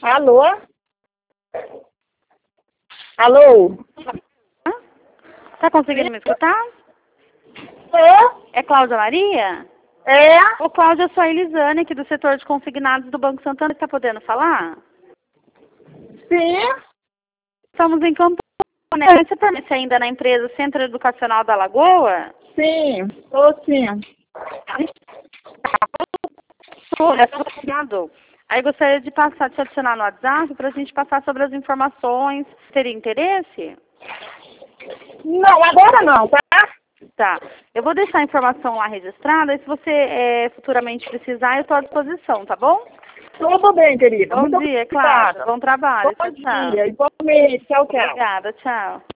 Alô? Alô? Tá conseguindo me escutar? É Cláudia Maria? É? Ô, Cláudia, eu sou a Elisane, aqui do setor de consignados do Banco Santander. Tá podendo falar? Sim? Estamos em Campo. Você permanece ainda na empresa Centro Educacional da Lagoa? Sim, tô sim. Aí gostaria de passar, te adicionar no WhatsApp para a gente passar sobre as informações. Teria interesse? Não, agora não, tá? Tá. Eu vou deixar a informação lá registrada e se você futuramente precisar, eu estou à disposição, tá bom? Tudo bem, querida. Bom Muito dia, obrigada. Cláudia. Bom trabalho. Bom Tchau, tchau. dia. Igualmente. Tchau, tchau. Obrigada, tchau.